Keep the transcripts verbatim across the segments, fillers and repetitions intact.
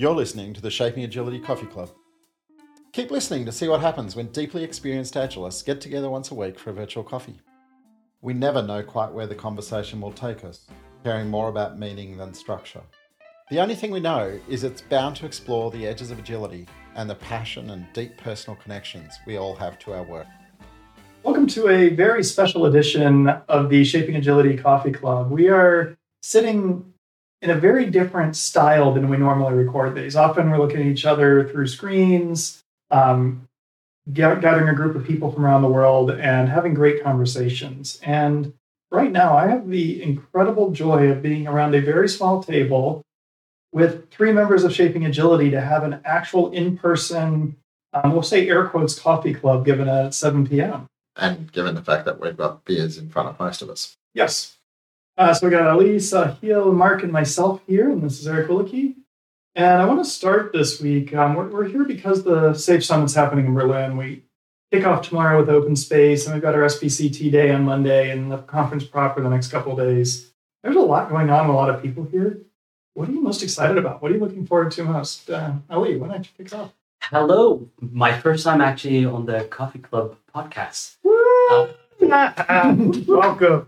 You're listening to the Shaping Agility Coffee Club. Keep listening to see what happens when deeply experienced Agilists get together once a week for a virtual coffee. We never know quite where the conversation will take us, caring more about meaning than structure. The only thing we know is it's bound to explore the edges of agility and the passion and deep personal connections we all have to our work. Welcome to a very special edition of the Shaping Agility Coffee Club. We are sitting in a very different style than we normally record these. Often we're looking at each other through screens, um, gathering a group of people from around the world and having great conversations. And right now I have the incredible joy of being around a very small table with three members of Shaping Agility to have an actual in-person, um, we'll say air quotes, coffee club given at seven p.m. And given the fact that we've got beers in front of most of us. Yes. Uh, so we got Ali, Sahil, Mark, and myself here, and this is Eric Willicke. And I want to start this week. Um, we're, we're here because the SAFE Summit's happening in Berlin. We kick off tomorrow with Open Space, and we've got our S B C T Day on Monday, and the conference prop for the next couple of days. There's a lot going on, a lot of people here. What are you most excited about? What are you looking forward to most? Uh, Ali, why don't you kick us off? Hello. My first time actually on the Coffee Club podcast. Woo! Uh, Welcome.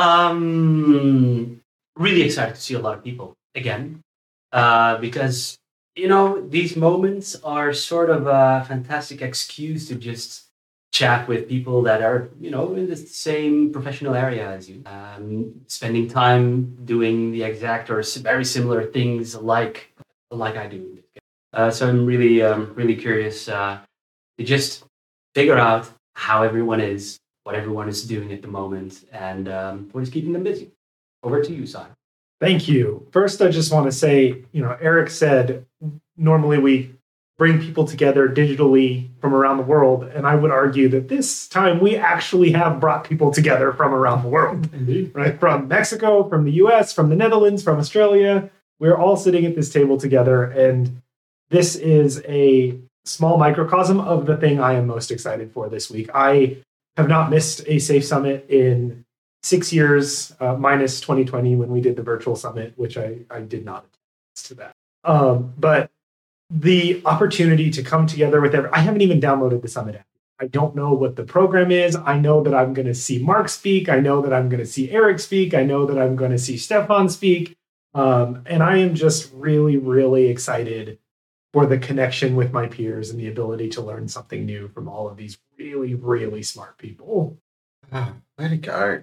Um, really excited to see a lot of people again, uh, because, you know, these moments are sort of a fantastic excuse to just chat with people that are, you know, in the same professional area as you, um, spending time doing the exact or very similar things like like I do. Uh, so I'm really, um, really curious uh, to just figure out how everyone is, what everyone is doing at the moment, and um, what is keeping them busy. Over to you, Simon. Thank you. First, I just want to say, you know, Eric said normally we bring people together digitally from around the world, and I would argue that this time we actually have brought people together from around the world. Indeed. Right? From Mexico, from the U S, from the Netherlands, from Australia. We're all sitting at this table together, and this is a small microcosm of the thing I am most excited for this week. I have not missed a SAFE Summit in six years, uh, minus twenty twenty when we did the virtual summit, which I, I did not attend to that. Um, but the opportunity to come together with every, I haven't even downloaded the summit app. I don't know what the program is. I know that I'm going to see Mark speak. I know that I'm going to see Eric speak. I know that I'm going to see Stefan speak. Um, and I am just really, really excited for the connection with my peers and the ability to learn something new from all of these really, really smart people. Oh, way to go.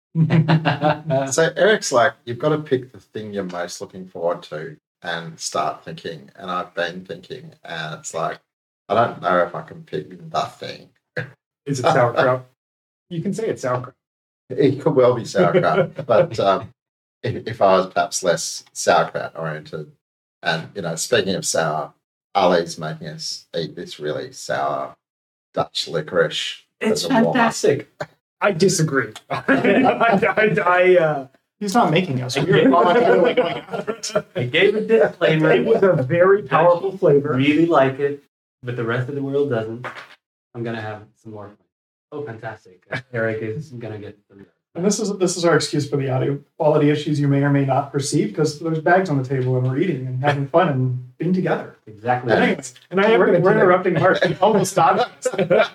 So Eric's like, you've got to pick the thing you're most looking forward to and start thinking. And I've been thinking, and it's like, I don't know if I can pick the thing. Is it sauerkraut? You can say it's sauerkraut. It could well be sauerkraut, but um, if, if I was perhaps less sauerkraut oriented, and, you know, speaking of sour, Ali's making us eat this really sour Dutch licorice. It's as a warm-up. fantastic. I disagree. I, I, I, uh, He's not making us. We're voluntarily going after it. I gave it this flavor. it was a very powerful flavor. Really like it, but the rest of the world doesn't. I'm going to have some more. Oh, fantastic. Eric is going to get the... And this is this is our excuse for the audio quality issues you may or may not perceive, because there's bags on the table and we're eating and having fun and being together. Exactly. But anyways, And I am we're, gonna we're do that. interrupting Mark. He almost stopped.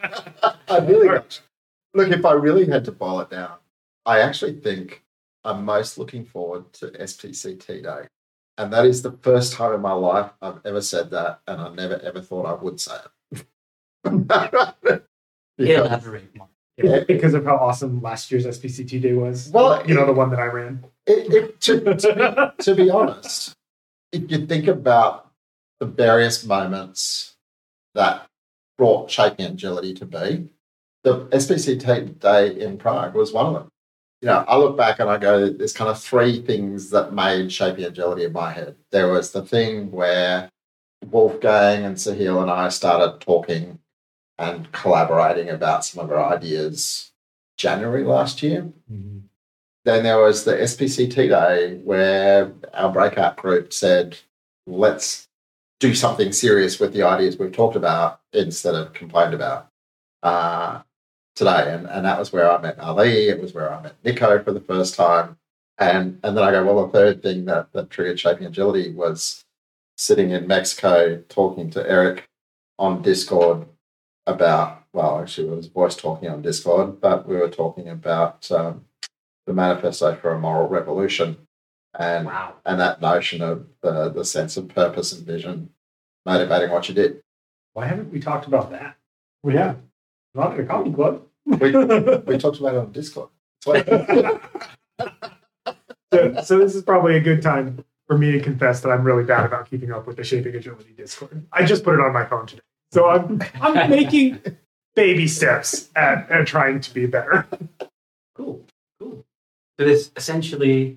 I really got Look, if I really had to boil it down, I actually think I'm most looking forward to S P C T Day. And that is the first time in my life I've ever said that, and I never ever thought I would say it. Because- Elaborate, Mark. Yeah. Because of how awesome last year's S P C T Day was. Well, you know, the one that I ran. It, it, to, to, be, to be honest, if you think about the various moments that brought Shaping Agility to be, the S P C T Day in Prague was one of them. You know, I look back and I go, there's kind of three things that made Shaping Agility in my head. There was the thing where Wolfgang and Sahil and I started talking and collaborating about some of our ideas January last year. Mm-hmm. Then there was the S P C T Day where our breakout group said, let's do something serious with the ideas we've talked about instead of complained about uh, today. And, and that was where I met Ali. It was where I met Nico for the first time. And and then I go, well, the third thing that, that triggered Shaping Agility was sitting in Mexico talking to Eric on Discord about, well, actually, it was voice talking on Discord, but we were talking about um, the Manifesto for a Moral Revolution and Wow. and that notion of the, the sense of purpose and vision motivating what you did. Why haven't we talked about that? Well, yeah. Not at a coffee club. We, we talked about it on Discord. So, So, so this is probably a good time for me to confess that I'm really bad about keeping up with the Shaping Agility Discord. I just put it on my phone today. So I'm I'm making baby steps at, at trying to be better. Cool, cool. So this essentially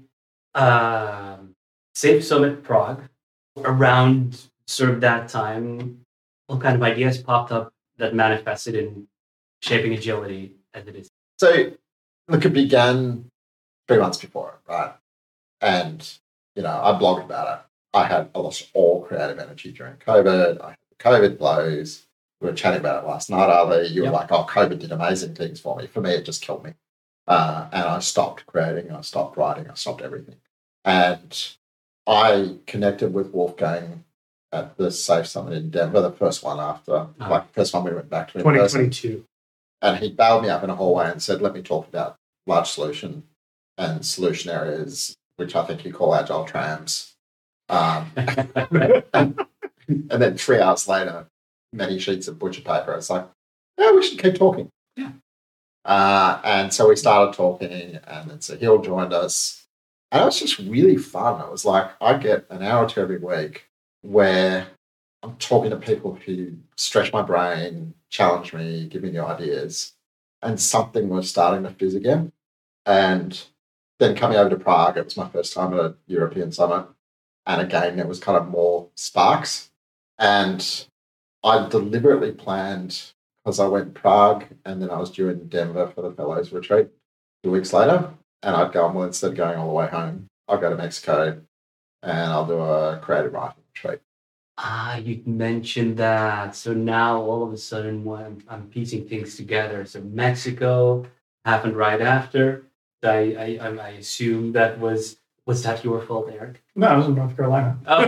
um, Safe Summit Prague. Around sort of that time, all kind of ideas popped up that manifested in Shaping Agility as it is. so look, it began three months before, right? And, you know, I blogged about it. I had lost all creative energy during COVID. I had the COVID blows. We were chatting about it last night, Ali. You were Yep. like, oh, COVID did amazing things for me. For me, it just killed me. Uh, and I stopped creating. I stopped writing. I stopped everything. And I connected with Wolfgang at the Safe Summit in Denver, the first one after, Ah. like the first one we went back to in twenty person. twenty-two. And he bailed me up in a hallway and said, let me talk about large solution and solution areas, which I think you call agile trams. Um, and, and then three hours later, many sheets of butcher paper. It's like, yeah, we should keep talking. Yeah. Uh, and so we started talking, and then Sahil joined us. And it was just really fun. It was like, I get an hour or two every week where I'm talking to people who stretch my brain, challenge me, give me new ideas. And something was starting to fizz again. And then coming over to Prague, it was my first time at a European summit. And again, it was kind of more sparks. And I deliberately planned, because I went Prague and then I was due in Denver for the Fellows Retreat two weeks later. And I'd go, well, instead of going all the way home, I'll go to Mexico and I'll do a creative writing retreat. Ah, you mentioned that. So now all of a sudden, when I'm, I'm piecing things together. So Mexico happened right after. I I, I assume that was was that your fault, Eric? No, I was in North Carolina. Oh.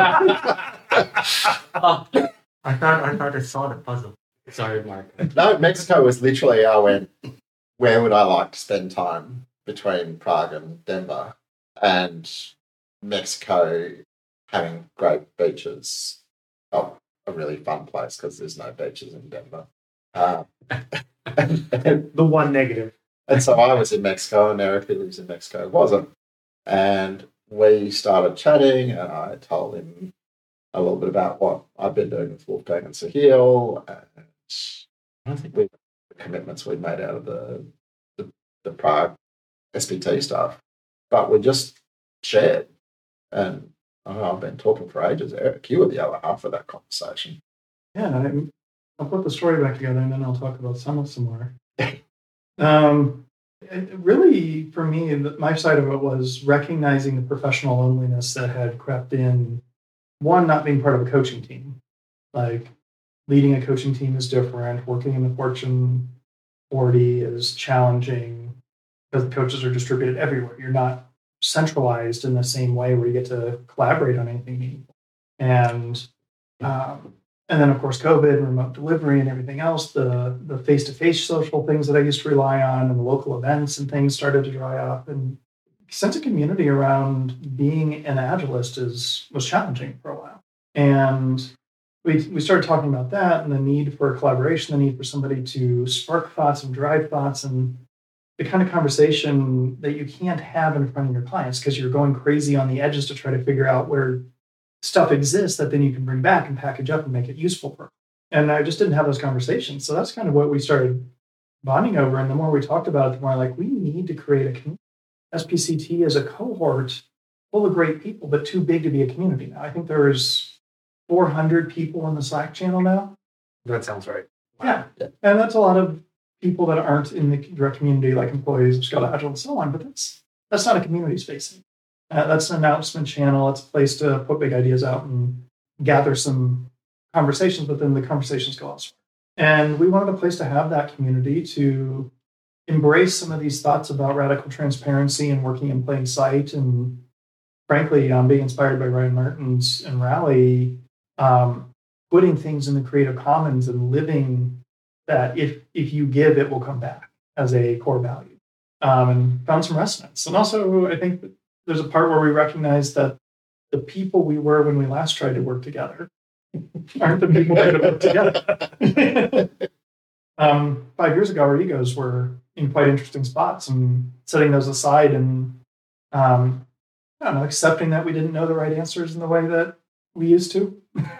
Oh, I thought I thought I saw the puzzle. Sorry, Mark. No, Mexico was literally, I went, where would I like to spend time between Prague and Denver? And Mexico having great beaches. Oh, a really fun place because there's no beaches in Denver. Uh, and, and, The one negative. and so I was in Mexico, and Eric, who lives in Mexico, wasn't. And we started chatting, and I told him a little bit about what I've been doing with Wolfgang and Sahil, and I think we the commitments we'd made out of the, the the Prague S P T stuff, but we just shared. And I know I've been talking for ages. Eric, you were the other half of that conversation. Yeah, I, I'll put the story back together and then I'll talk about some some more. um, it, really, for me, the, my side of it was recognizing the professional loneliness that had crept in. One, not being part of a coaching team. Like, leading a coaching team is different. Working in the Fortune forty is challenging because the coaches are distributed everywhere. You're not centralized in the same way where you get to collaborate on anything meaningful. And um, and then, of course, COVID and remote delivery and everything else, the the face-to-face social things that I used to rely on and the local events and things started to dry up. And sense of community around being an agilist is was challenging for a while. And we we started talking about that and the need for collaboration, the need for somebody to spark thoughts and drive thoughts, and the kind of conversation that you can't have in front of your clients because you're going crazy on the edges to try to figure out where stuff exists that then you can bring back and package up and make it useful for them. And I just didn't have those conversations. So that's kind of what we started bonding over. And the more we talked about it, the more like, we need to create a community. S P C T is a cohort full of great people, but too big to be a community now. I think there's four hundred people in the Slack channel now. That sounds right. Yeah. And that's a lot of people that aren't in the direct community, like employees of Scala Agile and so on, but that's that's not a community space. Uh, that's an announcement channel. It's a place to put big ideas out and gather some conversations, but then the conversations go elsewhere. And we wanted a place to have that community to embrace some of these thoughts about radical transparency and working in plain sight and frankly, um, being inspired by Ryan Martins and Rally, um, putting things in the Creative Commons and living that if if you give, it will come back as a core value, um, and found some resonance. And also, I think there's a part where we recognize that the people we were when we last tried to work together aren't the people we're going to work together. um, five years ago, our egos were in quite interesting spots, and setting those aside and um, I don't know, accepting that we didn't know the right answers in the way that we used to.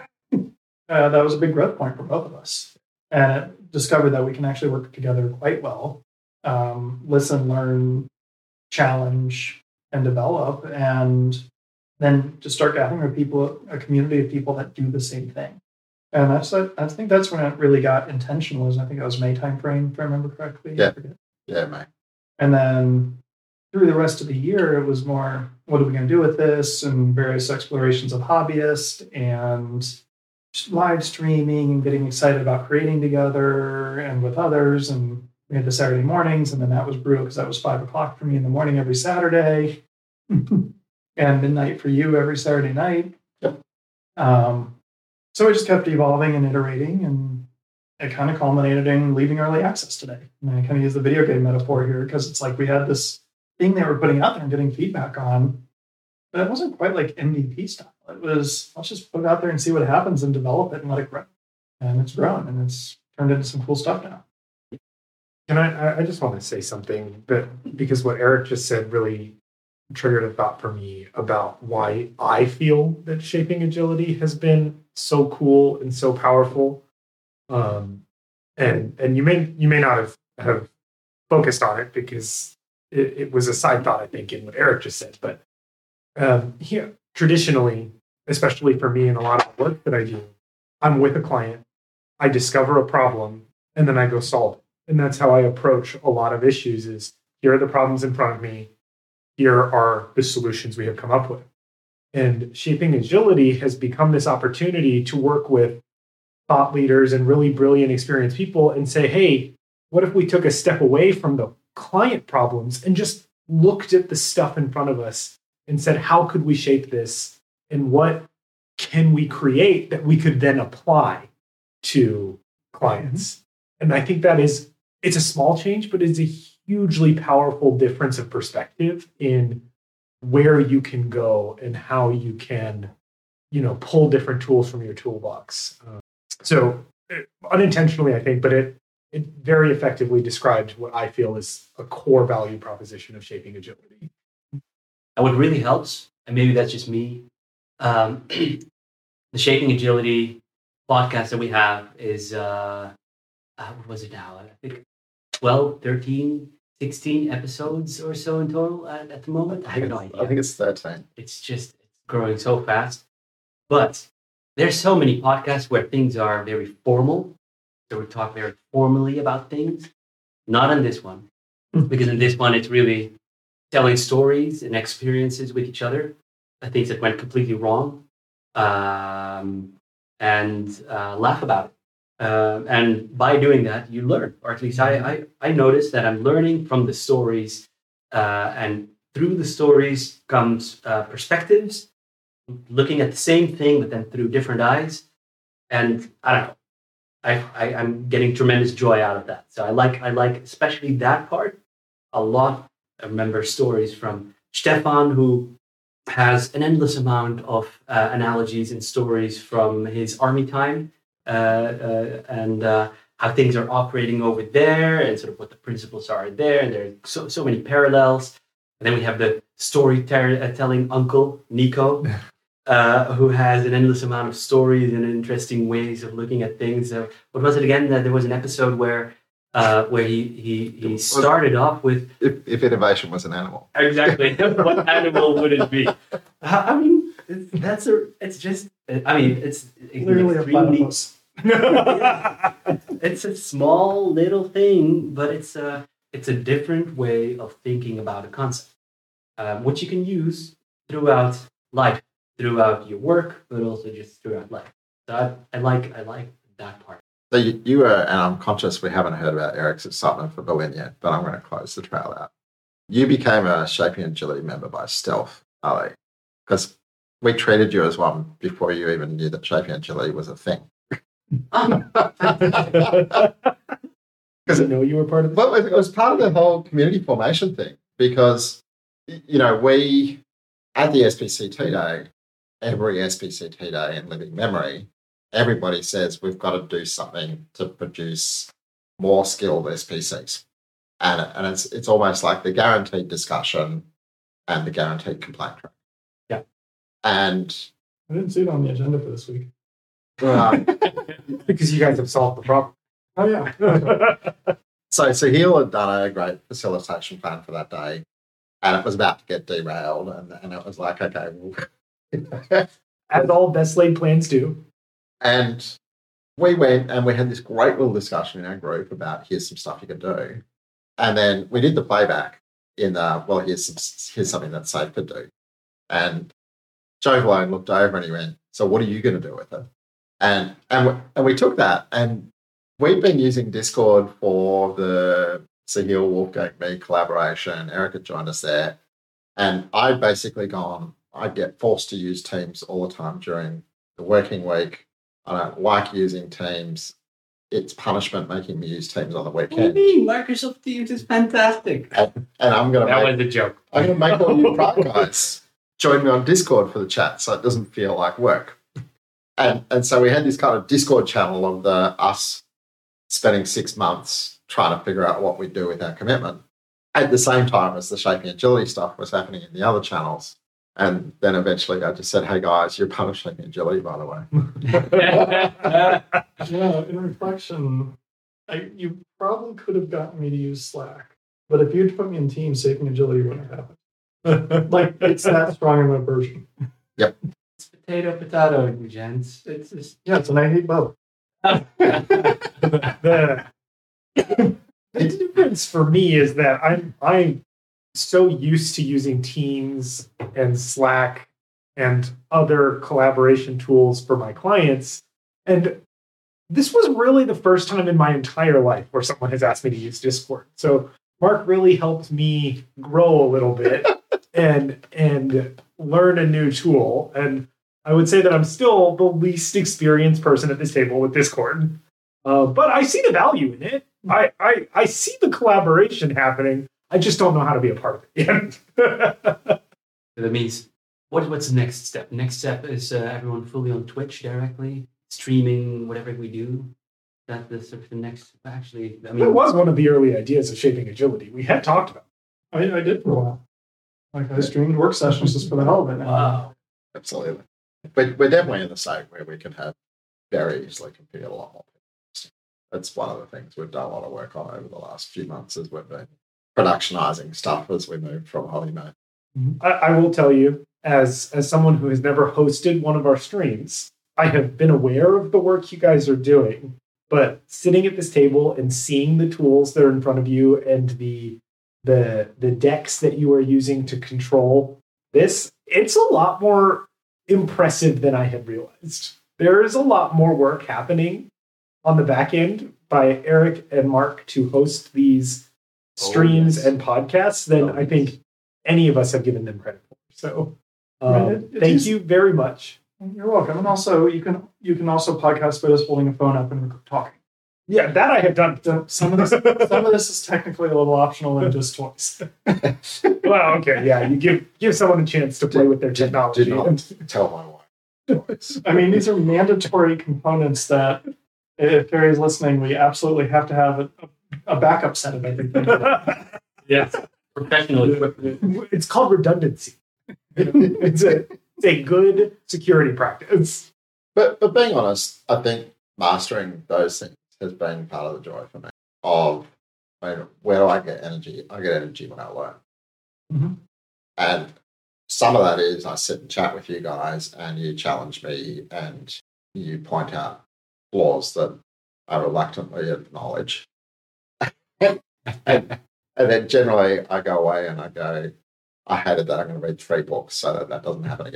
uh, that was a big growth point for both of us. And it discovered that we can actually work together quite well, um, listen, learn, challenge, and develop, and then just start gathering with people, a community of people that do the same thing. And that's, I think that's when it really got intentional. Is I think it was May timeframe, if I remember correctly. Yeah, yeah, May. And then through the rest of the year, it was more, what are we going to do with this? And various explorations of Hobbyist and live streaming and getting excited about creating together and with others. And we had the Saturday mornings, and then that was brutal because that was five o'clock for me in the morning every Saturday and midnight for you every Saturday night. Yep. Um, so it just kept evolving and iterating, and it kind of culminated in leaving early access today. And I kind of use the video game metaphor here because it's like we had this thing they were putting out there and getting feedback on, but it wasn't quite like M V P style. It was, let's just put it out there and see what happens and develop it and let it grow. And it's grown, and it's turned into some cool stuff now. And I, I just want to say something that, because what Eric just said really triggered a thought for me about why I feel that Shaping Agility has been so cool and so powerful. Um, and and you may you may not have, have focused on it because it, it was a side thought, I think, in what Eric just said. But um, here, traditionally, especially for me and a lot of the work that I do, I'm with a client, I discover a problem, and then I go solve it. And that's how I approach a lot of issues is, here are the problems in front of me. Here are the solutions we have come up with. And Shaping Agility has become this opportunity to work with thought leaders and really brilliant, experienced people and say, hey, what if we took a step away from the client problems and just looked at the stuff in front of us and said, how could we shape this? And what can we create that we could then apply to clients? Mm-hmm. And I think that is, it's a small change, but it's a hugely powerful difference of perspective in where you can go and how you can, you know, pull different tools from your toolbox. Um, so it, unintentionally, I think, but it it very effectively described what I feel is a core value proposition of Shaping Agility. And what really helps, and maybe that's just me, um, the Shaping Agility podcast that we have is, uh, uh, what was it now? I think twelve, thirteen, sixteen episodes or so in total at, at the moment. I have no idea. I think it's thirteen. It's just it's growing so fast. But there's so many podcasts where things are very formal. So we talk very formally about things. Not in this one. Because in this one, it's really telling stories and experiences with each other. uh, Things that went completely wrong. Um, and uh, laugh about it. Uh, and by doing that, you learn. Or at least I, I, I notice that I'm learning from the stories. Uh, and through the stories comes uh, perspectives. Looking at the same thing, but then through different eyes. And I don't know. I, I, I'm getting tremendous joy out of that. So I like, I like especially that part a lot. I remember stories from Stefan, who has an endless amount of uh, analogies and stories from his army time uh, uh, and uh, how things are operating over there and sort of what the principles are there. And there are so, so many parallels. And then we have the storytelling uncle, Nico. Uh, who has an endless amount of stories and interesting ways of looking at things. Uh, what was it again? Uh, there was an episode where uh, where he, he, he started off with... If, if innovation was an animal. Exactly. What animal would it be? I mean, it's, that's a, it's just... I mean, it's... Literally a platypus. It's a small little thing, but it's a, it's a different way of thinking about a concept, um, which you can use throughout life. Throughout your work, but also just throughout life. So I, I like I like that part. So you, you were, and I'm conscious we haven't heard about Eric's excitement for Berlin yet, but I'm going to close the trail out. You became a Shaping Agility member by stealth, Ali. because we treated you as one before you even knew that Shaping Agility was a thing. Because I know you were part of this. Well, it was part of the whole community formation thing because, you know, we, at the S P C T Day, every S P C T Day in living memory, everybody says we've got to do something to produce more skilled S P Cs. And, and it's it's almost like the guaranteed discussion and the guaranteed complaint track. Yeah. And I didn't see it on the agenda for this week. uh, Because you guys have solved the problem. Oh, yeah. so Sahil had done a great facilitation plan for that day, and it was about to get derailed, and, and it was like, okay, well, As all best laid plans do. and we went and we had this great little discussion in our group about here's some stuff you can do. And then we did the playback in the, well, here's some, here's something that Safe could do. And Joe Valone looked over and he went, so what are you going to do with it? And, and, we, and we took that, and we've been using Discord for the Sahil, Wolfgang, me collaboration. Eric had joined us there. And I'd basically gone, I get forced to use Teams all the time during the working week. I don't like using Teams. It's punishment making me use Teams on the What do weekend. you mean? Microsoft Teams is fantastic. And, and I'm going to That make, was a joke. I'm going to make all you private guys join me on Discord for the chat so it doesn't feel like work. And and so we had this kind of Discord channel of the us spending six months trying to figure out what we do with our commitment at the same time as the Shaping Agility stuff was happening in the other channels. And then eventually I just said, hey guys, you're part of Shaping Agility, by the way. Yeah, in reflection, I, you probably could have gotten me to use Slack. But if you'd put me in Teams, Shaping Agility wouldn't have happened. Like, it's that strong of a version. It's potato, potato, gents. It's just. Yes, and I hate both. the, the difference for me is that I'm I'm so used to using Teams and Slack and other collaboration tools for my clients. And this was really the first time in my entire life where someone has asked me to use Discord. So Mark really helped me grow a little bit and and learn a new tool. And I would say that I'm still the least experienced person at this table with Discord. Uh, but I see the value in it. I, I, I see the collaboration happening. I just don't know how to be a part of it yet. That means, what, what's the next step? Next step is uh, everyone fully on Twitch directly, streaming whatever we do. That the sort of the next. Actually, I mean, That was one of the early ideas of Shaping Agility. We had talked about it. I, I did for a while. Like, I streamed work sessions just for the hell of it. Wow. Absolutely. But we're definitely in the state where we can have very easily configure a lot more people. That's one of the things we've done a lot of work on over the last few months as we've been productionizing stuff as we move from Holymate. I, I will tell you, as as someone who has never hosted one of our streams, I have been aware of the work you guys are doing. But sitting at this table and seeing the tools that are in front of you and the the the decks that you are using to control this, it's a lot more impressive than I had realized. There is a lot more work happening on the back end by Eric and Mark to host these streams Oh, yes. and podcasts than Oh, I think any of us have given them credit for. So um, Right, it- it thank is- you very much. You're welcome. And also, you can you can also podcast with us holding a phone up and talking. Yeah, that I have done. So some of this some of this is technically a little optional and just toys. Well, okay, yeah, you give give someone a chance to play with their Did- technology. did not tell my wife. I mean, these are mandatory components that, if Terry's listening, we absolutely have to have a, a backup set of everything. Yes. Professional equipment. It's called redundancy. It's a it's a good security practice. But but being honest, I think mastering those things has been part of the joy for me. Of I mean, where do I get energy? I get energy when I learn. Mhm. And some of that is I sit and chat with you guys and you challenge me and you point out flaws that I reluctantly acknowledge. and, and then generally I go away and I go, I hated that. I'm going to read three books so that that doesn't happen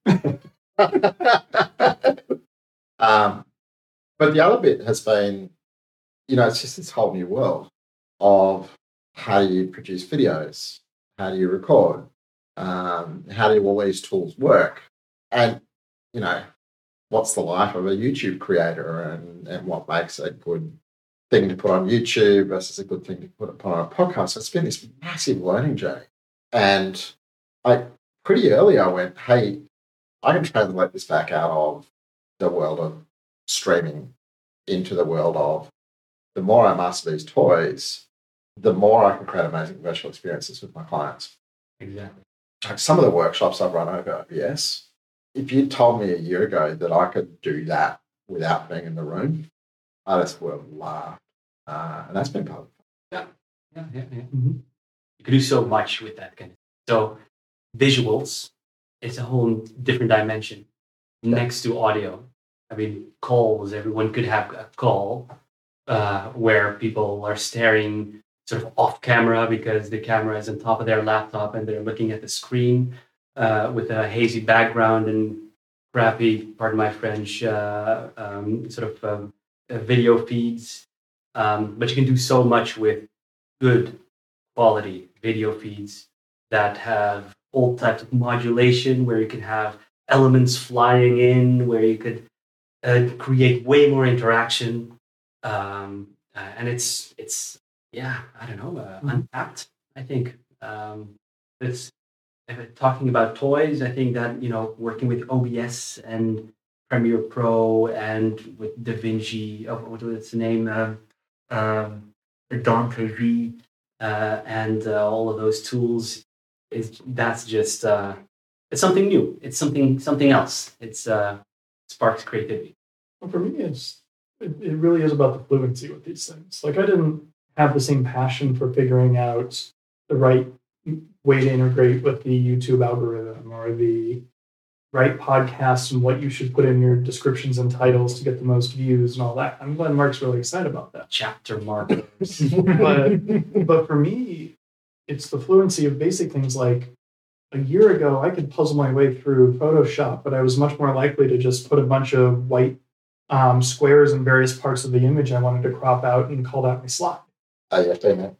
again. um, but the other bit has been, you know, it's just this whole new world of how do you produce videos? How do you record? Um, how do all these tools work? And, you know, what's the life of a YouTube creator, and, and what makes a good thing to put on YouTube versus a good thing to put on a podcast. So it's been this massive learning journey. And I pretty early I went, hey, I can translate this back out of the world of streaming into the world of the more I master these toys, the more I can create amazing virtual experiences with my clients. Exactly. Like some of the workshops I've run over O B S, if you told me a year ago that I could do that without being in the room, I just would have laughed. Uh, and that's been part of it. Yeah, yeah, yeah. yeah. Mm-hmm. You can do so much with that kind of thing. So visuals, it's a whole different dimension next to audio. I mean, calls, everyone could have a call uh, where people are staring sort of off camera because the camera is on top of their laptop and they're looking at the screen uh, with a hazy background and crappy, pardon my French, uh, um, sort of um, uh, video feeds. Um, but you can do so much with good quality video feeds that have all types of modulation, where you can have elements flying in, where you could uh, create way more interaction. Um, uh, and it's, it's yeah, I don't know, uh, Mhm. untapped, I think. Um, it's if it- talking about toys, I think that, you know, working with O B S and Premiere Pro and with DaVinci, oh, what was the name? Um, um, Dante V, uh, and uh, all of those tools, is that's just uh, it's something new. It's something something else. It's uh, sparks creativity. Well, for me, it's it, it really is about the fluency with these things. Like, I didn't have the same passion for figuring out the right way to integrate with the YouTube algorithm or the right podcasts and what you should put in your descriptions and titles to get the most views and all that. I'm glad Mark's really excited about that. Chapter markers. But but for me, it's the fluency of basic things. Like, a year ago, I could puzzle my way through Photoshop, but I was much more likely to just put a bunch of white um, squares in various parts of the image I wanted to crop out and call that my slide. Oh, yeah, damn it.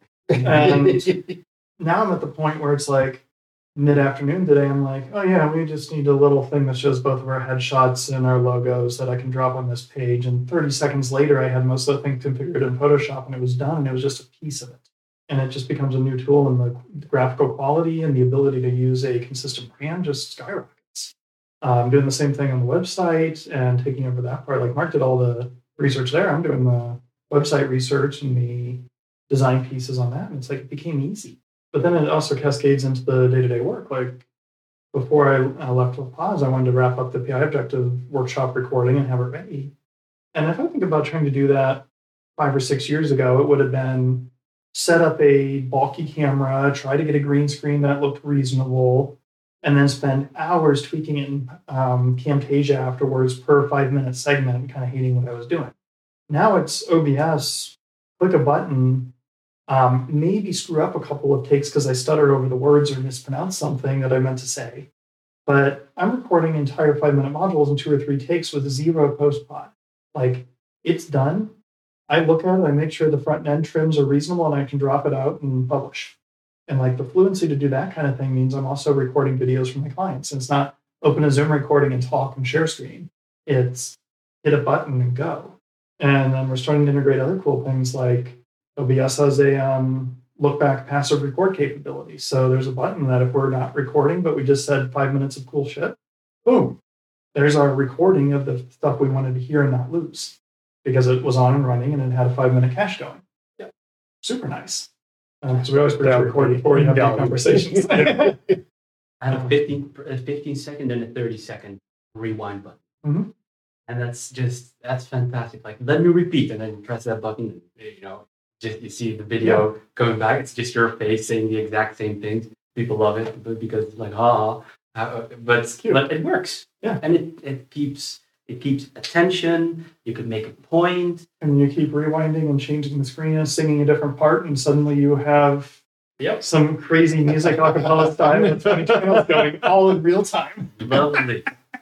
And now I'm at the point where it's like mid-afternoon today, I'm like, oh yeah, we just need a little thing that shows both of our headshots and our logos that I can drop on this page. And thirty seconds later, I had most of the thing configured in Photoshop and it was done, and it was just a piece of it. And it just becomes a new tool, and the graphical quality and the ability to use a consistent brand just skyrockets. I'm doing the same thing on the website and taking over that part. Like, Mark did all the research there. I'm doing the website research and the design pieces on that. And it's like, it became easy. But then it also cascades into the day-to-day work. Like, before I, I left with Pause, I wanted to wrap up the P I Objective workshop recording and have it ready. And if I think about trying to do that five or six years ago, it would have been set up a bulky camera, try to get a green screen that looked reasonable, and then spend hours tweaking it in um, Camtasia afterwards per five-minute segment, kind of hating what I was doing. Now it's O B S, click a button, um, maybe screw up a couple of takes because I stuttered over the words or mispronounced something that I meant to say. But I'm recording entire five-minute modules in two or three takes with zero post-pod. Like, it's done. I look at it, I make sure the front end trims are reasonable, and I can drop it out and publish. And like, the fluency to do that kind of thing means I'm also recording videos for my clients. And it's not open a Zoom recording and talk and share screen. It's hit a button and go. And then we're starting to integrate other cool things, like O B S has a um, look back passive record capability. So there's a button that if we're not recording, but we just said five minutes of cool shit, boom, there's our recording of the stuff we wanted to hear and not lose, because it was on and running and it had a five minute cache going. Yeah, super nice. Because uh, we always put to record before you have deep conversations. I have a fifteen, a fifteen second and a thirty second rewind button. Mhm. And that's just, that's fantastic. Like, let me repeat, and then you press that button, and, you know, just you see the video yeah. coming back. It's just your face saying the exact same things. People love it, but because it's like, ah, uh, but, but it works. Yeah. And it, it keeps, it keeps attention. You could make a point. And you keep rewinding and changing the screen and singing a different part, and suddenly you have yep. some crazy music acapella style with twenty channels going all in real time. Lovely.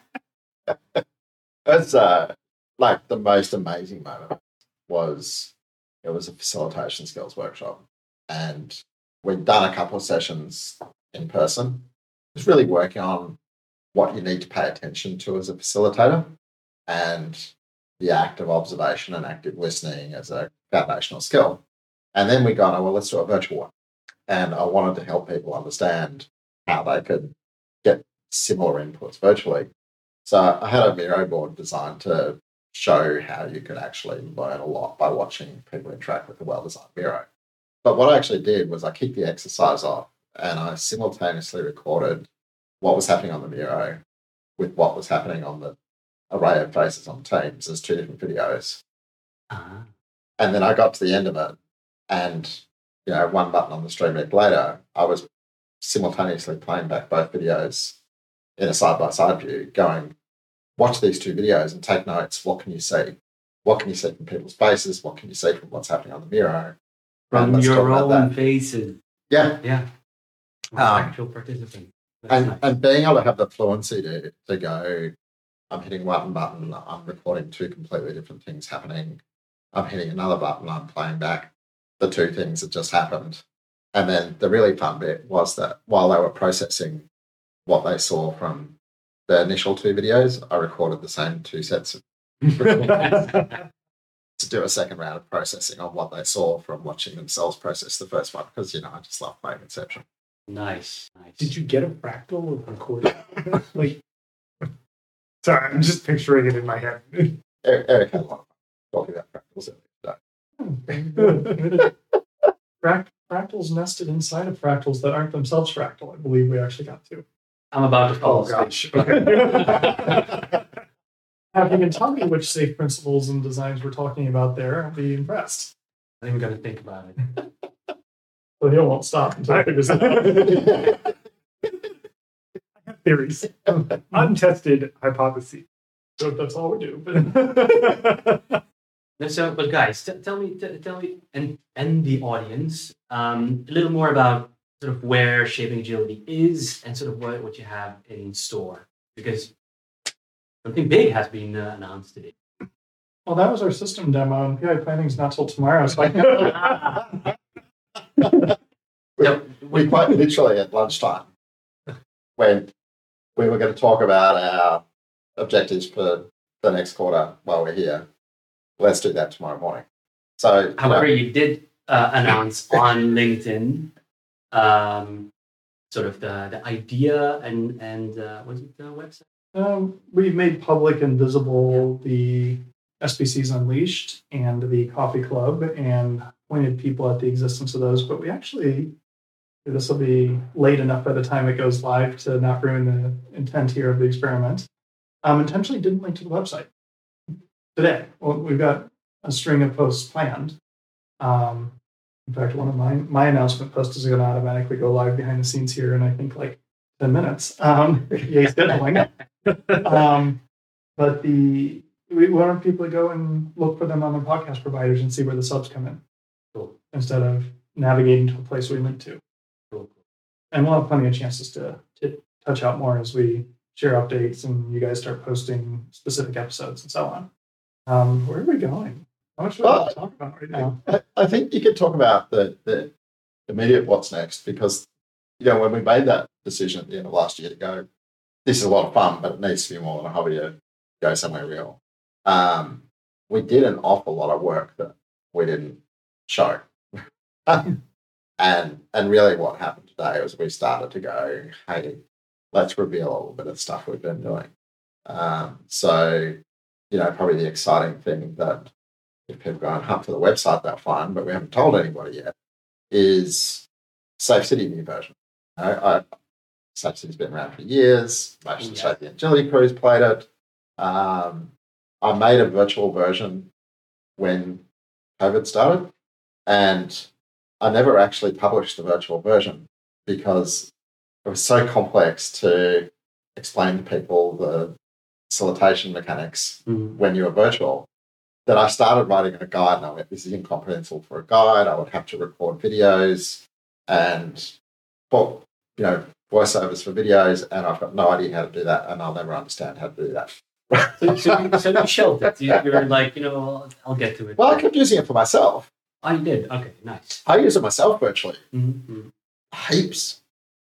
That's uh, like the most amazing moment was, it was a facilitation skills workshop, and we'd done a couple of sessions in person, was really working on what you need to pay attention to as a facilitator and the act of observation and active listening as a foundational skill. And then we got, oh, well, let's do a virtual one. And I wanted to help people understand how they could get similar inputs virtually. So I had a Miro board designed to show how you could actually learn a lot by watching people interact with a well-designed Miro. But what I actually did was I kicked the exercise off and I simultaneously recorded what was happening on the Miro with what was happening on the array of faces on Teams as two different videos. Uh-huh. And then I got to the end of it and, you know, one button on the stream deck later, I was simultaneously playing back both videos in a side-by-side view, going, watch these two videos and take notes. What can you see? What can you see from people's faces? What can you see from what's happening on the Miro? From your own faces. Yeah. Yeah. Um, Actual participant. That's And nice. and being able to have the fluency to, to go, I'm hitting one button, I'm recording two completely different things happening. I'm hitting another button, I'm playing back the two things that just happened. And then the really fun bit was that while they were processing what they saw from the initial two videos, I recorded the same two sets of to do a second round of processing on what they saw from watching themselves process the first one, because, you know, I just love playing Inception. Nice. Nice. Did you get a fractal of recording? Like, sorry, I'm just picturing it in my head. Eric, Eric had a lot of fun talking about fractals earlier today. Fract- fractals nested inside of fractals that aren't themselves fractal, I believe we actually got to. I'm about to fall Oh, gosh. asleep. Okay. If you can tell me which safe principles and designs we're talking about there, I'll be impressed. I'm going to think about it. So he won't stop until he figures it out. Theories. Untested hypotheses. So that's all we do. But No, So, but guys, t- tell me, t- tell me, and and the audience, um, a little more about sort of where Shaping Agility is and sort of what, what you have in store, because something big has been uh, announced today. well, that was our system demo, and P I planning's not till tomorrow. So I So, We quite literally at lunchtime, when we were going to talk about our objectives for the next quarter while we're here, let's do that tomorrow morning. So, you know, however, you did uh, announce on LinkedIn um, sort of the, the idea and and uh, what's it, the website? Um, we made public and visible the S B Cs Unleashed and the Coffee Club and pointed people at the existence of those. But we actually, this will be late enough by the time it goes live to not ruin the intent here of the experiment, um, intentionally didn't link to the website today. Well, we've got a string of posts planned. Um, in fact, one of my, my announcement posts is going to automatically go live behind the scenes here in, I think, like ten minutes. Um, yay, scheduling. um, but the we want people to go and look for them on the podcast providers and see where the subs come in, Cool. instead of navigating to a place we link to. Cool. And we'll have plenty of chances to, to touch out more as we share updates and you guys start posting specific episodes and so on. Um, where are we going? How much do we want to talk about right now? I, I think you could talk about the, the immediate what's next, because, you know, when we made that decision at the end of last year to go, this is a lot of fun, but it needs to be more than a hobby to go somewhere real. Um, we did an awful lot of work that we didn't show. and and really what happened today was we started to go, hey, let's reveal a little bit of stuff we've been doing. Um, so, you know, probably the exciting thing that if people go and hunt for the website, they'll find, but we haven't told anybody yet, is Safe City new version. You know, I, Safe City's been around for years. Most of the Yeah. Shaping Agility crews played it. Um, I made a virtual version when COVID started, and I never actually published the virtual version because it was so complex to explain to people the facilitation mechanics Mhm. when you were virtual that I started writing a guide, and I went, this is incomprehensible for a guide. I would have to record videos and put, you know, voiceovers for videos, and I've got no idea how to do that, and I'll never understand how to do that. So, so, you, so you shelved it. You, you were like, you know, I'll, I'll get to it. Well, I kept using it for myself. Oh, you did? Okay, nice. I use it myself virtually, Mm-hmm. heaps.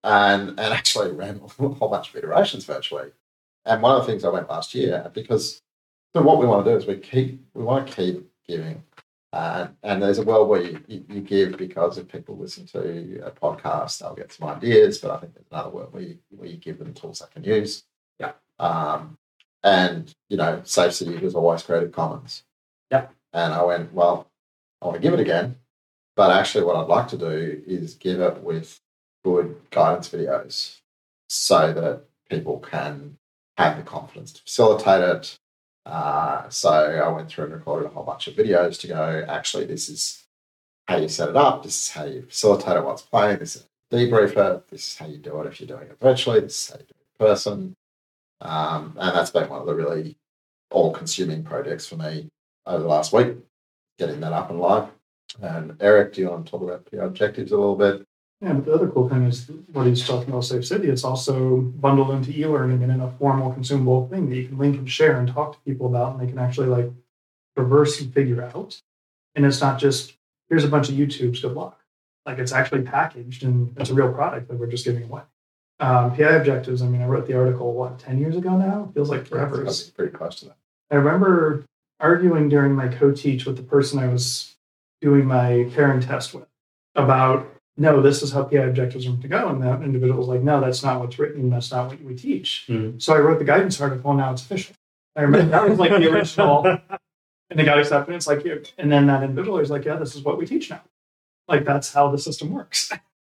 and, and actually ran a whole bunch of iterations virtually. And one of the things I went last year, because so what we want to do is we keep we want to keep giving. Uh, and there's a world where you, you, you give because if people listen to a podcast, they'll get some ideas. But I think there's another world where you, where you give them tools they can use. Yeah. Um, and, you know, Safe City was always Creative Commons. Yeah. And I went, well, I want to give it again. But actually what I'd like to do is give it with good guidance videos so that people can have the confidence to facilitate it. Uh, so I went through and recorded a whole bunch of videos to go, actually, this is how you set it up. This is how you facilitate it while it's playing. This is how you debrief it. This is how you do it if you're doing it virtually. This is how you do it in person. Um, and that's been one of the really all-consuming projects for me over the last week, getting that up and live. And Eric, do you want to talk about P R objectives a little bit? Yeah, but the other cool thing is what he's talking about Safe City, it's also bundled into e-learning and in a formal consumable thing that you can link and share and talk to people about, and they can actually like reverse and figure out. And it's not just, here's a bunch of YouTubes, good luck. Like it's actually packaged and it's a real product that we're just giving away. Um, P I objectives, I mean, I wrote the article, what, ten years ago now? It feels like forever. It's pretty close to that. I remember arguing during my co-teach with the person I was doing my pairing test with about, no, this is how P I objectives are to go. And that individual was like, no, that's not what's written. That's not what we teach. Mm-hmm. So I wrote the guidance article, and now it's official. I remember that was like the original, and it got accepted. It's like, and then that individual was like, yeah, this is what we teach now. Like, that's how the system works.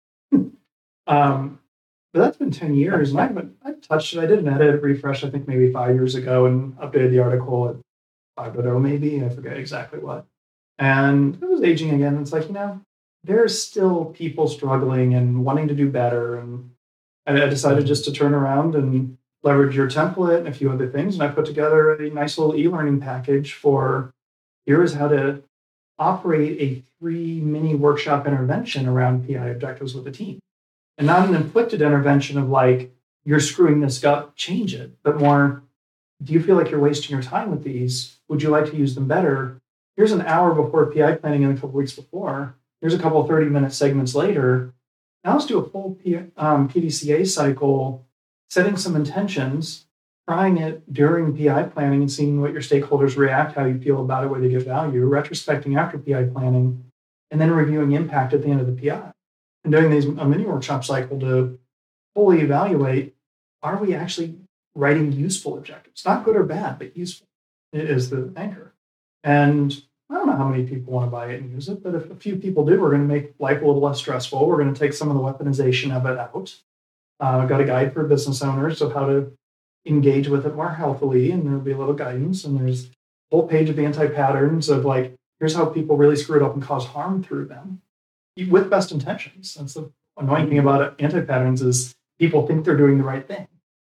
um, but that's been ten years, and I haven't, I've touched it. I did an edit refresh, I think maybe five years ago, and updated the article at five point oh maybe. I forget exactly what. And it was aging again. It's like, you know, there's still people struggling and wanting to do better. And I decided just to turn around and leverage your template and a few other things. And I put together a nice little e-learning package for here is how to operate a three mini workshop intervention around P I objectives with a team. And not an inflicted intervention of like, you're screwing this up, change it, but more, do you feel like you're wasting your time with these? Would you like to use them better? Here's an hour before P I planning and a couple weeks before. Here's a couple of thirty-minute segments later. Now let's do a full P, um, P D C A cycle, setting some intentions, trying it during P I planning and seeing what your stakeholders react, how you feel about it, whether you get value, retrospecting after P I planning, and then reviewing impact at the end of the P I. And doing these a mini workshop cycle to fully evaluate, are we actually writing useful objectives? Not good or bad, but useful is the anchor. And I don't know how many people want to buy it and use it, but if a few people do, we're going to make life a little less stressful. We're going to take some of the weaponization of it out. Uh, I've got a guide for business owners of how to engage with it more healthily, and there'll be a little guidance. And there's a whole page of anti-patterns of like, here's how people really screw it up and cause harm through them with best intentions. That's the annoying thing about it. Anti-patterns is people think they're doing the right thing.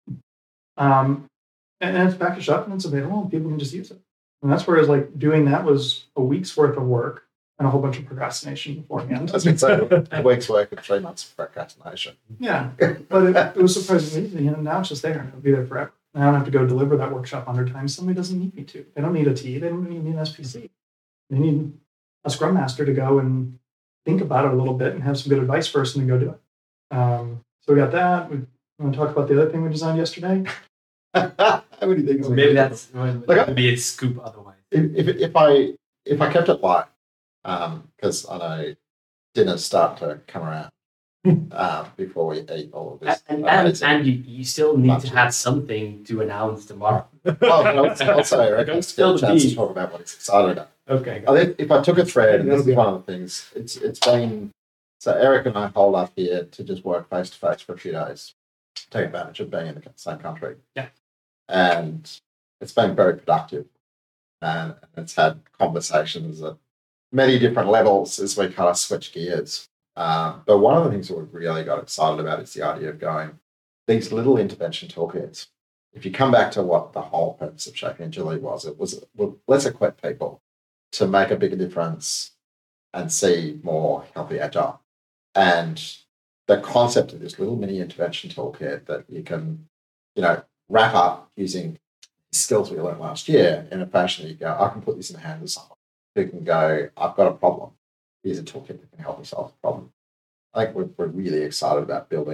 Um, and, and it's packaged up and it's available and people can just use it. And that's where it's like doing that was a week's worth of work and a whole bunch of procrastination beforehand. I was going to say, a week's work and three months of procrastination. Yeah, but it, it was surprisingly easy. And now it's just there. It'll be there forever. I don't have to go deliver that workshop a hundred times. Somebody doesn't need me to. They don't need a T. They don't even need an S P C. They need a Scrum Master to go and think about it a little bit and have some good advice first and then go do it. Um, so we got that. We want to talk about the other thing we designed yesterday. How many things? Or maybe that's that Like, would be its scoop otherwise. If, if if I if I kept it light, because um, I know dinner's start to come around uh, before we eat all of this. And, uh, and, and you, you still need Lunch. to have something to announce tomorrow. well, but also, also Eric Don't has to spill get the a chance to beans. talk about what he's excited about. Okay. I think if I took a thread, and this That'll is be one of the things, it's it's been so Eric and I hold up here to just work face to face for a few days, take advantage of being in the same country. Yeah. And it's been very productive, and it's had conversations at many different levels as we kind of switch gears. Uh, but one of the things that we really got excited about is the idea of going these little intervention toolkits. If you come back to what the whole purpose of Shaping Agility was, it was, well, let's equip people to make a bigger difference and see more healthy agile. And the concept of this little mini intervention toolkit that you can, you know, wrap up using skills we learned last year in a fashion that you go, I can put this in the hands of someone who can go, I've got a problem. Here's a toolkit that can help me solve the problem. I think we're, we're really excited about building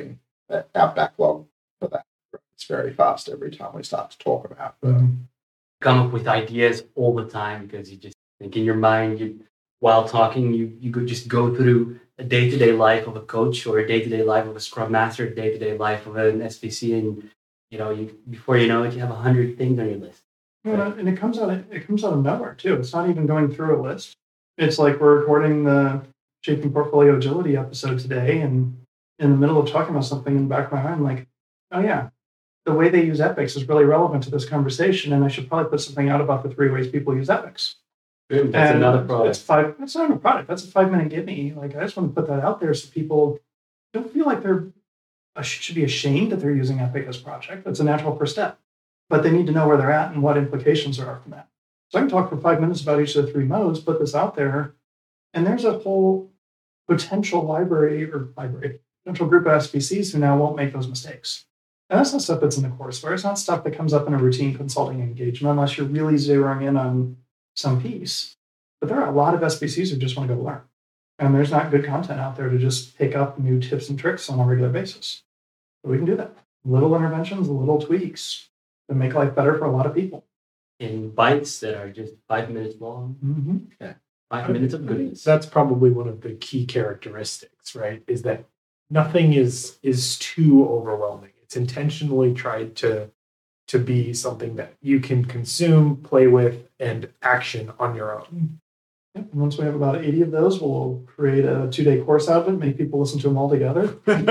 our backlog for that it's very fast every time we start to talk about it. Mm-hmm. Come up with ideas all the time because you just think in your mind, you while talking, you you could just go through a day-to-day life of a coach or a day-to-day life of a scrum master, a day-to-day life of an S P C, and you know, you before you know it, you have a hundred things on your list. Yeah, and it comes out of, it comes out of nowhere too. It's not even going through a list. It's like we're recording the Shaping Portfolio Agility episode today, and in the middle of talking about something in the back of my mind, I'm like, oh yeah, the way they use epics is really relevant to this conversation, and I should probably put something out about the three ways people use epics. Boom, that's and another product. It's five. That's not a product. That's a five minute give me. Like I just want to put that out there so people don't feel like they're uh, should be ashamed that they're using Epic as a project. That's a natural first step, but they need to know where they're at and what implications there are from that. So I can talk for five minutes about each of the three modes, put this out there, and there's a whole potential library or library potential group of S P Cs who now won't make those mistakes. And that's not stuff that's in the courseware. It's not stuff that comes up in a routine consulting engagement unless you're really zeroing in on some piece. But there are a lot of S P Cs who just want to go learn. And there's not good content out there to just pick up new tips and tricks on a regular basis. But we can do that. Little interventions, little tweaks that make life better for a lot of people. In bites that are just five minutes long. Mm-hmm. Yeah. Five minutes of goodness. That's probably one of the key characteristics, right? Is that nothing is is too overwhelming. It's intentionally tried to to be something that you can consume, play with, and action on your own. Yep. And once we have about eighty of those, we'll create a two-day course out of it, make people listen to them all together.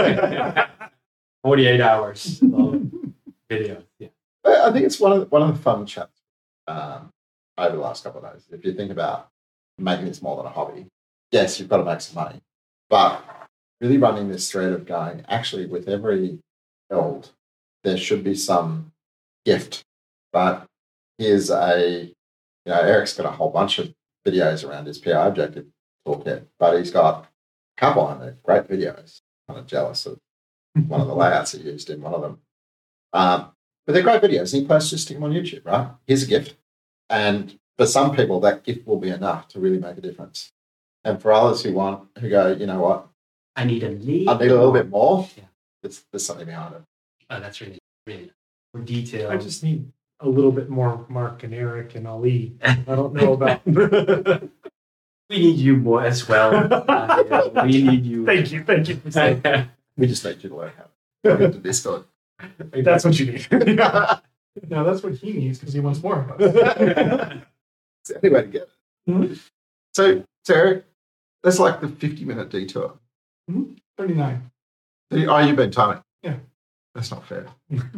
forty-eight hours of video. Yeah. I think it's one of the, one of the fun chats um, over the last couple of days. If you think about making this more than a hobby, yes, you've got to make some money, but really running this thread of going, actually, with every build, there should be some gift. But here's a, you know, Eric's got a whole bunch of videos around his P I objective toolkit, but he's got a couple of them, great videos. I'm kind of jealous of one of the layouts he used in one of them. Um, but they're great videos, and he posts just stick them on YouTube, right? Here's a gift. And for some people, that gift will be enough to really make a difference. And for others who want, who go, you know what? I need a little, I need a little bit more. Yeah. There's, there's something behind it. Oh, that's really, really more detail. I just need a little bit more Mark and Eric and Ali. I don't know about. We need you more as well. Uh, yeah, we need you. Thank you, thank you. For saying that. We just need you to learn how to get into Discord. That's what you need. No, that's what he needs because he wants more of us. It's the only way to get it. Mm-hmm. So, so Eric, that's like the fifty-minute detour. Mm-hmm. thirty-nine. Oh, you've been timing. Yeah. That's not fair.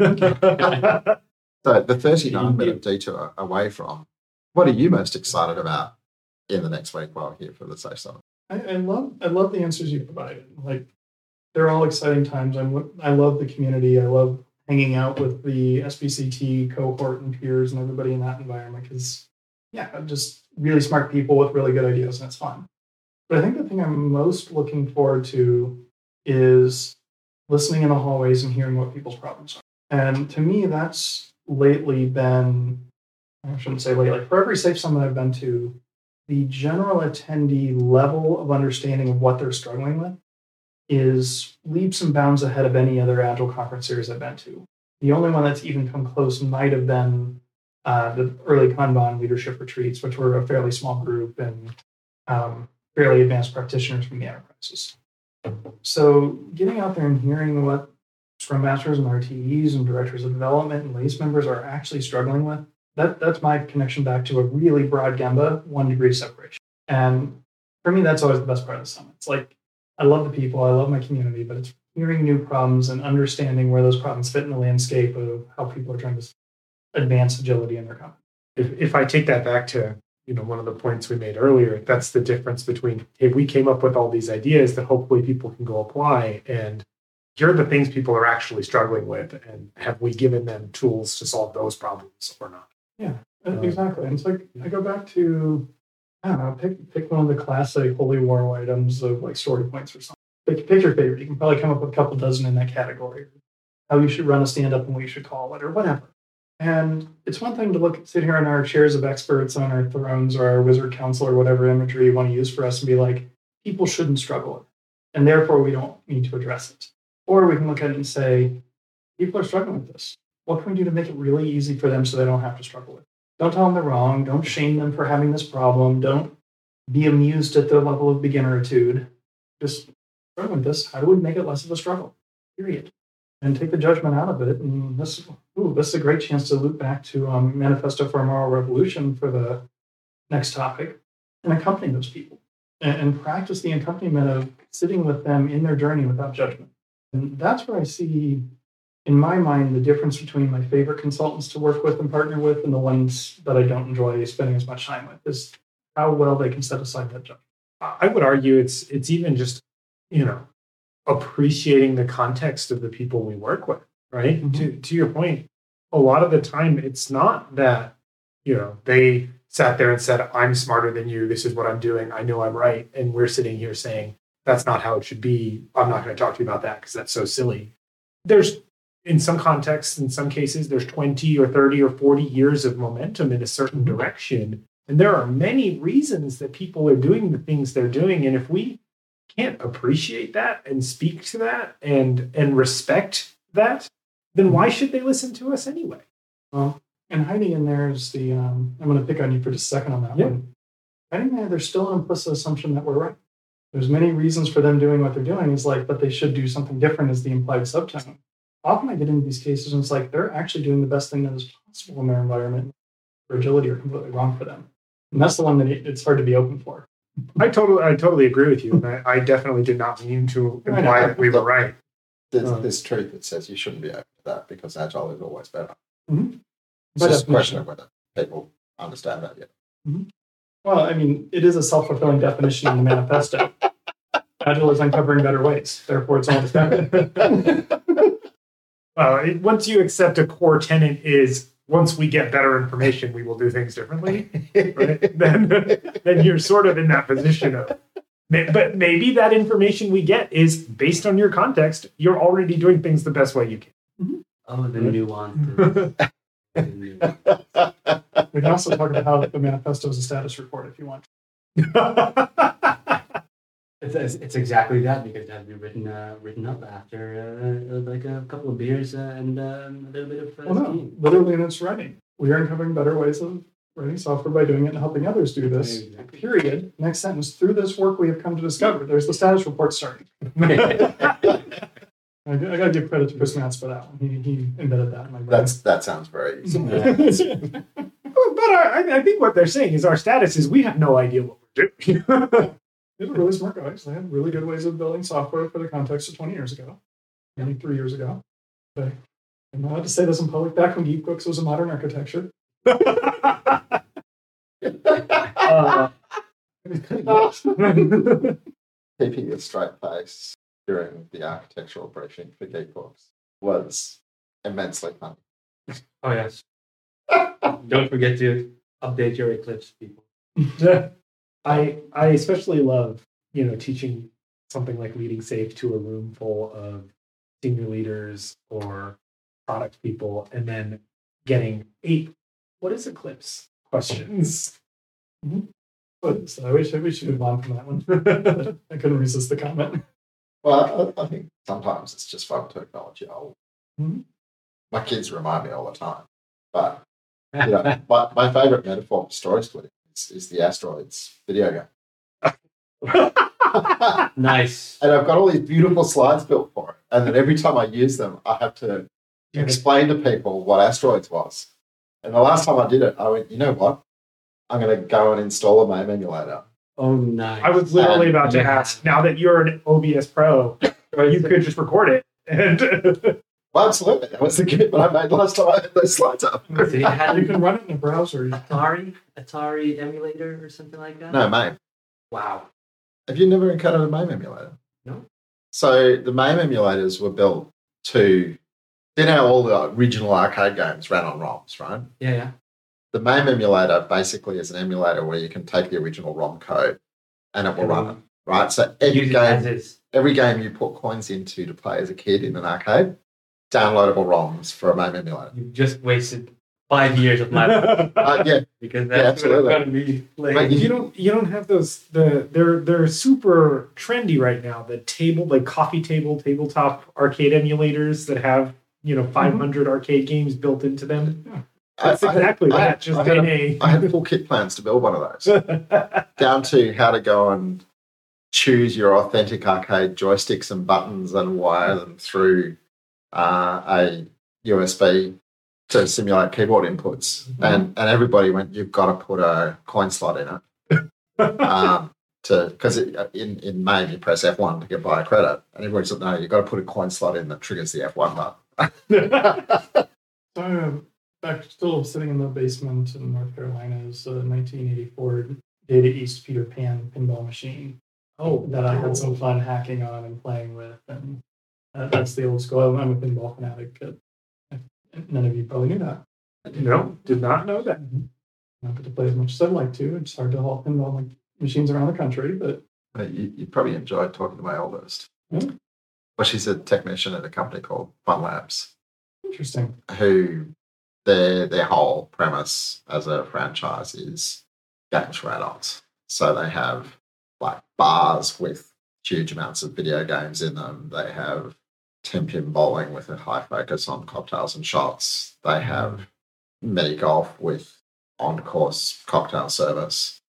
So the thirty-nine minute detour away from, what are you most excited about in the next week while here for the Safe Summit? I, I love I love the answers you provided. Like they're all exciting times. I'm I love the community. I love hanging out with the S B C T cohort and peers and everybody in that environment because yeah, just really smart people with really good ideas and it's fun. But I think the thing I'm most looking forward to is listening in the hallways and hearing what people's problems are. And to me, that's lately been, I shouldn't say lately, for every Safe Summit I've been to, the general attendee level of understanding of what they're struggling with is leaps and bounds ahead of any other Agile conference series I've been to. The only one that's even come close might have been uh, the early Kanban leadership retreats, which were a fairly small group and um, fairly advanced practitioners from the enterprises. So getting out there and hearing what Scrum Masters and R T Es and Directors of Development and LACE members are actually struggling with, that, that's my connection back to a really broad Gemba, one degree separation. And for me, that's always the best part of the summit. It's like, I love the people, I love my community, but it's hearing new problems and understanding where those problems fit in the landscape of how people are trying to advance agility in their company. If, if I take that back to, you know, one of the points we made earlier, that's the difference between, hey, we came up with all these ideas that hopefully people can go apply, and here are the things people are actually struggling with, and have we given them tools to solve those problems or not? Yeah, exactly. And it's like, I go back to, I don't know, pick pick one of the classic Holy War items of like story points or something. Pick, pick your favorite. You can probably come up with a couple dozen in that category. How you should run a stand-up and what you should call it or whatever. And it's one thing to look, sit here in our chairs of experts on our thrones or our wizard council or whatever imagery you want to use for us and be like, people shouldn't struggle with it, and therefore we don't need to address it. Or we can look at it and say, people are struggling with this. What can we do to make it really easy for them so they don't have to struggle with it? Don't tell them they're wrong. Don't shame them for having this problem. Don't be amused at their level of beginneritude. Just struggling with this. How do we make it less of a struggle? Period. And take the judgment out of it. And this, ooh, this is a great chance to loop back to um, Manifesto for a Moral Revolution for the next topic and accompany those people and, and practice the accompaniment of sitting with them in their journey without judgment. And that's where I see, in my mind, the difference between my favorite consultants to work with and partner with and the ones that I don't enjoy spending as much time with is how well they can set aside that judgment. I would argue it's it's even just, you know, appreciating the context of the people we work with, right? Mm-hmm. To to your point, a lot of the time it's not that, you know, they sat there and said, I'm smarter than you, this is what I'm doing, I know I'm right, and we're sitting here saying, that's not how it should be, I'm not going to talk to you about that because that's so silly. There's, in some contexts, in some cases, there's twenty or thirty or forty years of momentum in a certain direction, and there are many reasons that people are doing the things they're doing, and if we can't appreciate that and speak to that and and respect that, then why should they listen to us anyway? Well, and hiding in there is the, um, I'm going to pick on you for just a second on that Yeah. one. Hiding there, there's still an implicit assumption that we're right. There's many reasons for them doing what they're doing. Is like, but they should do something different is the implied subtone. Often I get into these cases and it's like, they're actually doing the best thing that is possible in their environment. Fragility are completely wrong for them. And that's the one that it- it's hard to be open for. I totally, I totally agree with you. And I, I definitely did not mean to I know. imply that we were right. There's Uh. this truth that says you shouldn't be open to that because agile is always better. Mm-hmm. It's By just a question definition. of whether people understand that yet. Well, I mean, it is a self-fulfilling definition in the manifesto. Agile is uncovering better ways. Therefore, it's always better. Well, it, once you accept a core tenet is once we get better information, we will do things differently, right? then, then you're sort of in that position of, ma- but maybe that information we get is based on your context. You're already doing things the best way you can. Oh, the nuances. The nuances. We can also talk about how the manifesto is a status report if you want. It's, it's, it's exactly that because it has to be written uh, written up after uh, like a couple of beers uh, and um, a little bit of uh, Well, no, skiing. literally in its writing. We are uncovering better ways of writing software by doing it and helping others do this. Exactly. Period. Next sentence. Through this work, we have come to discover. There's the status report starting. I, I got to give credit to Chris Matz for that one. He, he embedded that in my brain. That's that sounds very easy. But our, I, I think what they're saying is our status is we have no idea what we're doing. These are really smart guys. They had really good ways of building software for the context of twenty years ago, maybe three years ago. Okay. I'm not allowed to say this in public. Back when GeekBooks was a modern architecture. Uh, Keeping a straight face during the architectural briefing for Geekbooks was immensely fun. Oh yes. Don't forget to update your Eclipse, people. I I especially love, you know, teaching something like leading safe to a room full of senior leaders or product people, and then getting eight what is Eclipse questions. But so I wish we should move on from that one. I couldn't resist the comment. Well, I, I think sometimes it's just fun to acknowledge your old. Mhm. My kids remind me all the time. But you know, my, my favourite metaphor for story splitting is, is the Asteroids video game. Nice. And I've got all these beautiful slides built for it. And then every time I use them, I have to explain to people what Asteroids was. And the last time I did it, I went, you know what? I'm going to go and install a MAME emulator. Oh, nice. I was literally And- about to Yeah. ask, now that you're an O B S Pro, you could just record it. And Well, absolutely. That was the commitment I made last time I had those slides up. So you had You can run it in a browser. You- Atari, Atari emulator or something like that? No, MAME. Wow. Have you never encountered a MAME emulator? No. So the MAME emulators were built to, you know, all the original arcade games ran on ROMs, right? Yeah, yeah. The MAME emulator basically is an emulator where you can take the original ROM code and it will run it, right? So every Use it as game, is. every game you put coins into to play as a kid in an arcade, downloadable ROMs for a MAME emulator. You just wasted five years of my life Uh, yeah, because Yeah, that's what I'm absolutely. going to be playing. Like, you don't you don't have those the they're they're super trendy right now. The table like coffee table tabletop arcade emulators that have you know five hundred arcade games built into them. That's I- I- exactly I- that. Just I had in a- a I had full kit plans to build one of those, down to how to go and choose your authentic arcade joysticks and buttons and wire them through uh, a U S B to simulate keyboard inputs. And and everybody went, you've got to put a coin slot in it. um, to because in, in MAME you press F one to get buy a credit. And everybody said, no, you've got to put a coin slot in that triggers the F one button. So I'm back still sitting in the basement in North Carolina is a nineteen eighty-four Data East Peter Pan pinball machine. oh That I had some fun hacking on and playing with, and uh, that's the old school. I'm a pinball fanatic. Uh, none of you probably knew that. no, did not know that. Not get to play as much as I'd like to. It's hard to haul pinball like machines around the country, but Uh, You, you probably enjoyed talking to my oldest. Yeah. Well, she's a technician at a company called Fun Labs, interesting. who their their whole premise as a franchise is games for adults. So they have like bars with huge amounts of video games in them. They have ten pin bowling with a high focus on cocktails and shots. They have mini golf with on course cocktail service.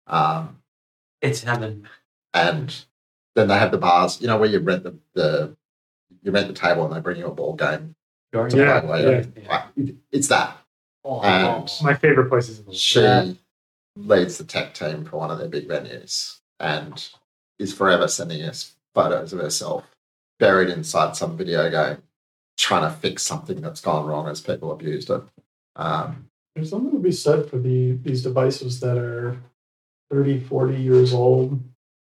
Um, It's heaven. and then they have the bars, you know, where you rent the, the you rent the table and they bring you a ball game Sure. to Yeah, play later. yeah. Like, it's that. Oh, And- My favorite places in the world. She Yeah. leads the tech team for one of their big venues and is forever sending us photos of herself buried inside some video game, trying to fix something that's gone wrong as people have used it. Um, There's something to be said for the these devices that are thirty, forty years old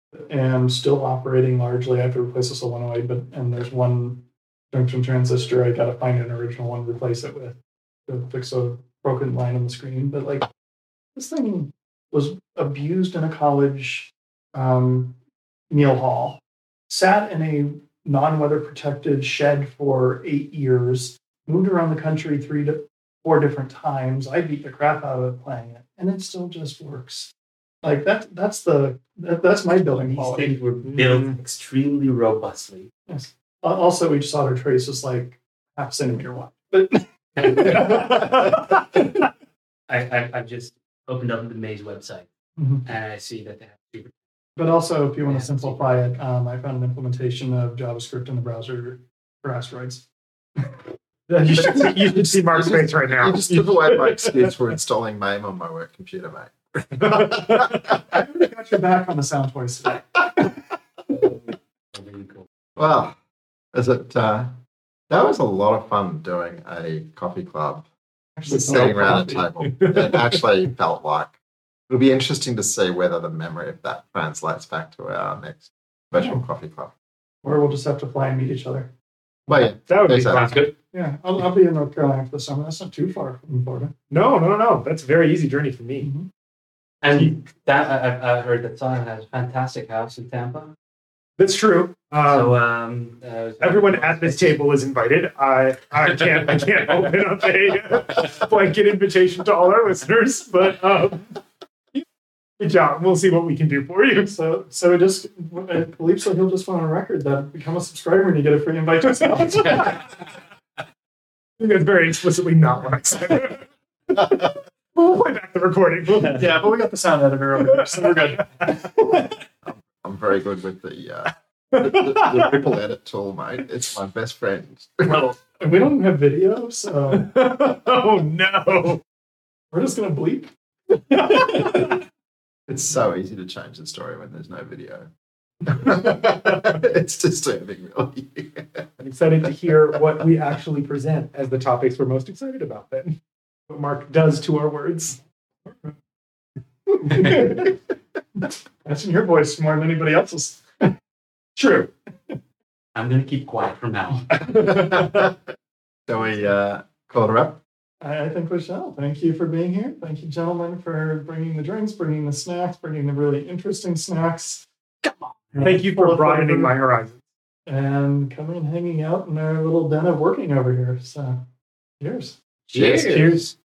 and still operating largely. I have to replace a solenoid, but and there's one junction transistor I got to find an original one to replace it with to fix a broken line on the screen. But like this thing was abused in a college um, meal hall, sat in a non-weather protected shed for eight years, moved around the country three to four different times. I beat the crap out of it playing it, and it still just works. Like that. That's the that, that's my building These quality. things were built Mm. extremely robustly. Yes. Al- Also, each solder trace is like half centimeter wide. But I, I, I've just opened up the Maze website Mhm. and I see that they have super. but also, if you want Yeah. to simplify it, um, I found an implementation of JavaScript in the browser for asteroids. You should see, you should see Mark's face right now. you just took away my excuse for installing MAME on my work computer, mate. I really got your back on the sound toys today. Really cool. Well, is it? Uh, that was a lot of fun doing a coffee club, Actually, it's sitting not around a coffee. table. It actually felt like it'll be interesting to see whether the memory of that translates back to our next virtual coffee club. Or we'll just have to fly and meet each other. Well, yeah, That would be Exactly. fun. Sounds good. Yeah, I'll, I'll be in North Carolina for the summer. That's not too far from Florida. No, no, no. That's a very easy journey for me. Mhm. And that I, I've- I heard that Simon has a fantastic house in Tampa. That's true. Um, so um, uh, everyone at this table is invited. I I can't I can't open up a blanket invitation to all our listeners, but um, good job. We'll see what we can do for you. So, so we just, I believe so. He'll just want on record that become a subscriber and you get a free invite to his house. I think that's very explicitly not what I said. We'll play back the recording. We'll- Yeah, but we got the sound editor over here, so we're good. I'm very good with the, uh, the, the, the Ripple edit tool, mate. It's my best friend. Well, we don't have video, so oh no! we're just gonna bleep. It's so easy to change the story when there's no video. It's disturbing, really. I'm excited to hear what we actually present as the topics we're most excited about. Then, what Mark does to our words. That's in your voice more than anybody else's. True. I'm going to keep quiet from now on. Shall we uh, call it up? I, I think we shall. Thank you for being here. Thank you, gentlemen, for bringing the drinks, bringing the snacks, bringing the really interesting snacks. Thank you for broadening my horizons. And coming and hanging out in our little den of working over here. So, cheers. Cheers. Cheers.